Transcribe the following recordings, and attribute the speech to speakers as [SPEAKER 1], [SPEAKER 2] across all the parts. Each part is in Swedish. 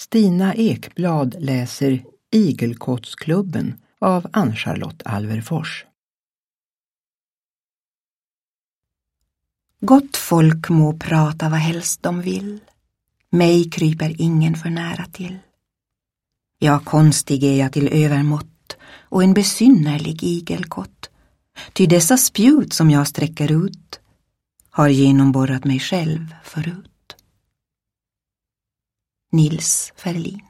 [SPEAKER 1] Stina Ekblad läser Igelkottsklubben av Ann-Charlotte Alverfors.
[SPEAKER 2] Gott folk må prata vad helst de vill. Mig kryper ingen för nära till. Ja, konstig är jag till övermått och en besynnerlig igelkott. Ty dessa spjut som jag sträcker ut har genomborrat mig själv förut. Nils Ferlin.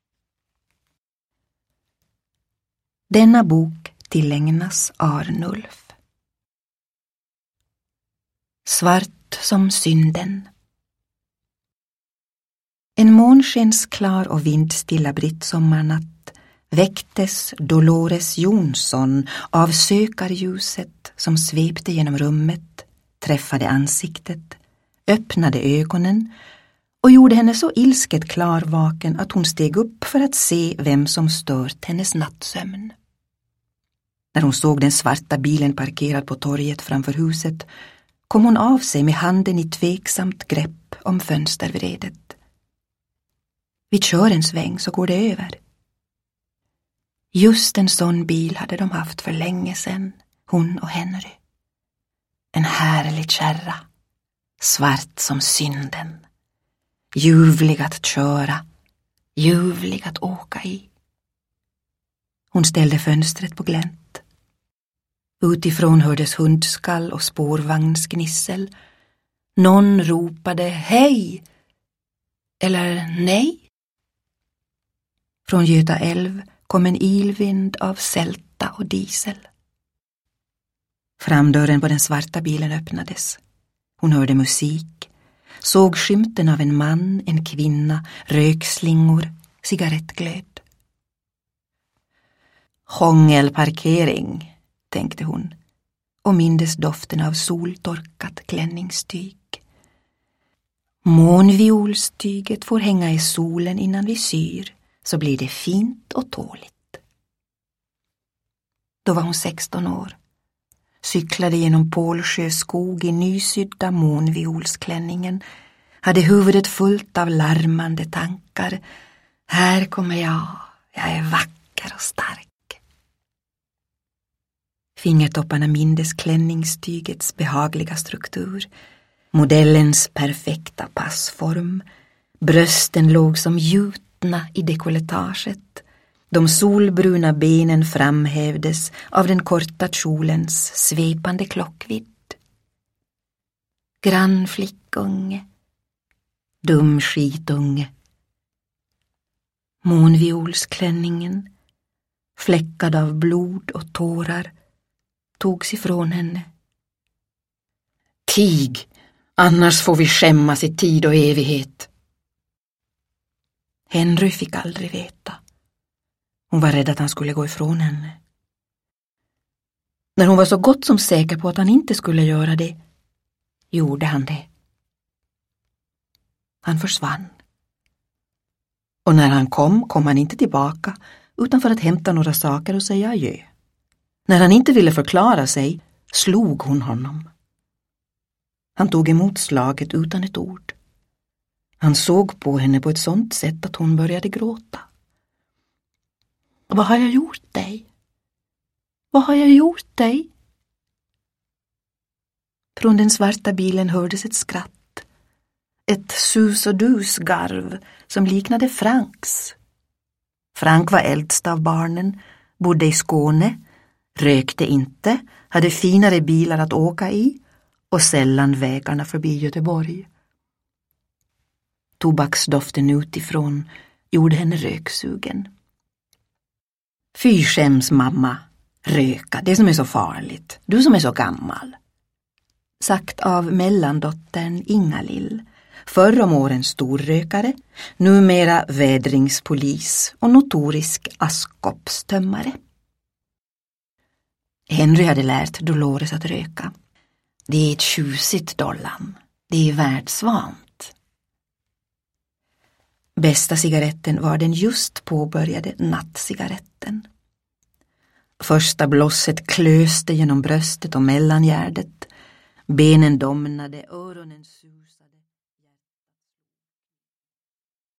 [SPEAKER 2] Denna bok tillägnas Arnulf. Svart som synden. En månskensklar och vindstilla brittsommarnatt väcktes Dolores Jonsson av sökarljuset som svepte genom rummet, träffade ansiktet, öppnade ögonen och gjorde henne så ilsket klarvaken att hon steg upp för att se vem som stört hennes nattsömn. När hon såg den svarta bilen parkerad på torget framför huset kom hon av sig med handen i tveksamt grepp om fönstervredet. Vi kör en sväng så går det över. Just en sån bil hade de haft för länge sedan, hon och Henry. En härlig kärra, svart som synden. Ljuvlig att köra, ljuvlig att åka i. Hon ställde fönstret på glänt. Utifrån hördes hundskall och spårvagnsgnissel. Någon ropade hej eller nej. Från Göta älv kom en ilvind av sälta och diesel. Framdörren på den svarta bilen öppnades. Hon hörde musik, såg skymten av en man, en kvinna, rökslingor, cigarettglöd. Hångelparkering, tänkte hon och mindes doften av soltorkat klänningstyg. Månviolstyget får hänga i solen innan vi syr, så blir det fint och tåligt. Då var hon 16 år. Cyklade genom Pålsjö skog i nysydda månviolsklänningen. Hade huvudet fullt av larmande tankar. Här kommer jag är vacker och stark. Fingertopparna mindes klänningstygets behagliga struktur. Modellens perfekta passform. Brösten låg som gjutna i dekolletaget. De solbruna benen framhävdes av den korta kjolens svepande klockvidd. Grannflickunge, dum skitunge. Månviolsklänningen, fläckad av blod och tårar, togs ifrån henne. Tig, annars får vi skämmas i tid och evighet. Henry fick aldrig veta. Hon var rädd att han skulle gå ifrån henne. När hon var så gott som säker på att han inte skulle göra det, gjorde han det. Han försvann. Och när han kom han inte tillbaka utan för att hämta några saker och säga adjö. När han inte ville förklara sig, slog hon honom. Han tog emot slaget utan ett ord. Han såg på henne på ett sådant sätt att hon började gråta. Vad har jag gjort dig? Vad har jag gjort dig? Från den svarta bilen hördes ett skratt. Ett sus och dus garv som liknade Franks. Frank var äldst av barnen, bodde i Skåne, rökte inte, hade finare bilar att åka i och sällan vägarna förbi Göteborg. Tobaksdoften utifrån gjorde henne röksugen. Fy skäms mamma, röka, det som är så farligt, du som är så gammal. Sagt av mellandottern Ingalill, förr om åren storrökare, numera vädringspolis och notorisk askkoppstömmare. Henry hade lärt Dolores att röka. Det är ett tjusigt dollan, det är världsvant. Bästa cigaretten var den just påbörjade nattcigaretten. Första blosset klöste genom bröstet och mellangärdet. Benen domnade, öronen susade.